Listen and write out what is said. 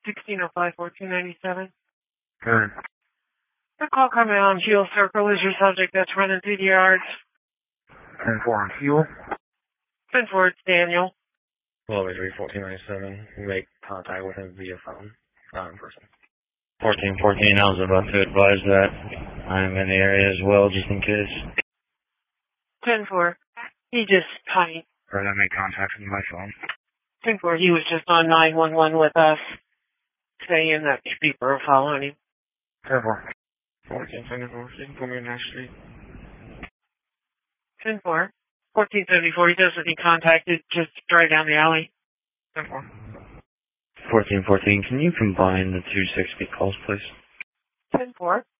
1605 1497. Good. The call coming on Heel Circle is your subject that's running through the yards. 10-4 on Fuel. 10-4, it's Daniel. Lower 3 1497. Make contact with him via phone, not in person. 1414, I was about to advise that I'm in the area as well, just in case. 10-4, he just tight. Or I make contact with my phone. 10-4, he was just on 911 with us, saying that people are following him. 10-4. 1474, call me on Nash Street. 10-4, 1474, he doesn't be contacted, just right down the alley. 10-4. 1414, can you combine the 260 calls, please? 10-4,